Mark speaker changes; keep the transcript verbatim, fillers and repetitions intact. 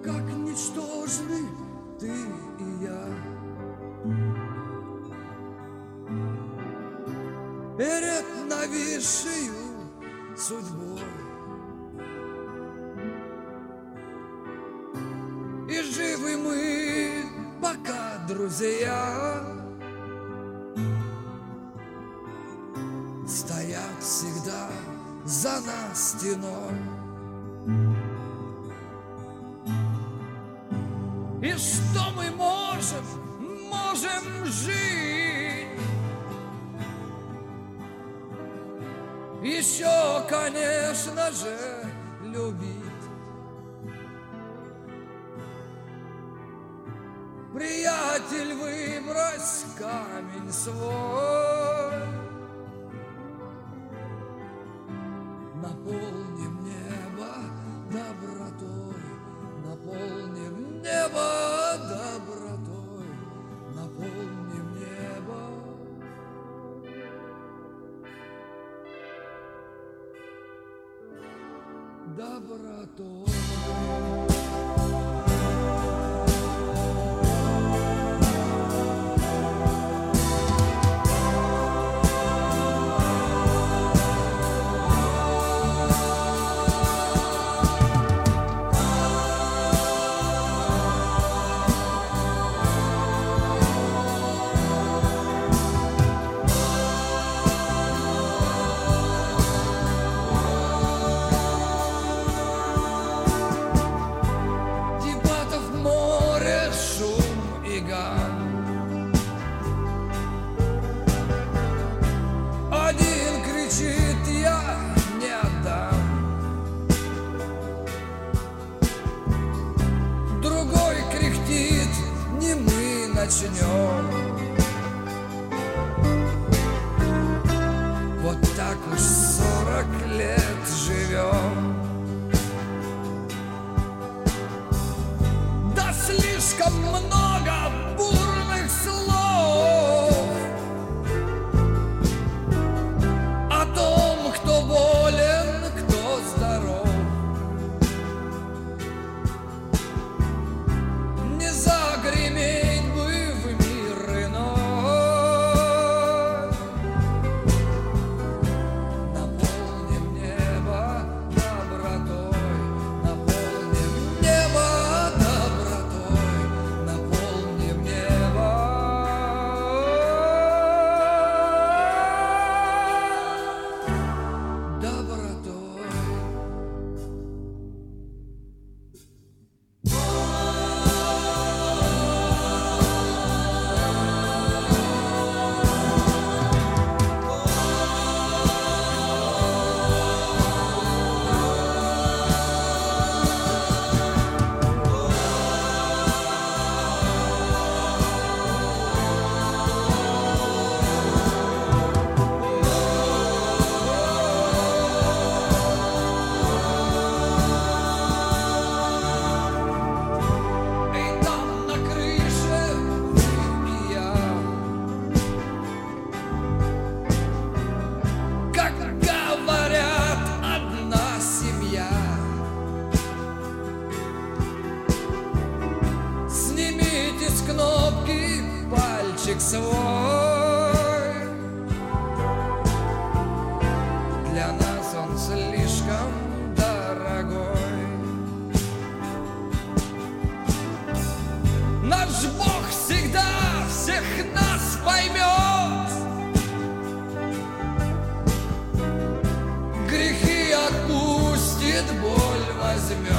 Speaker 1: как ничтожны ты и я перед нависшей судьбой. И живы мы, пока, друзья, стоят всегда за нас стеной. И что мы можем, можем жить? Еще, конечно же, любить. Приятель, выбрось камень свой, наполним небо добротой, наполним небо добротой, наполним небо добротой. Один кричит: я не отдам, другой кряхтит: не мы начнем. Вот так уж сорок лет живем. Да слишком много бурных слов о том, кто болен, кто здоров. Не загреметь бы в мир иной. Наполним небо добротой, наполним небо добротой, наполним небо добротой. И там на крыше ты и я, как говорят, одна семья. Снимите с кнопки пальчик свой, для нас он слишком дорогой. Наш Бог всегда всех нас поймет, грехи отпустит, боль возьмет.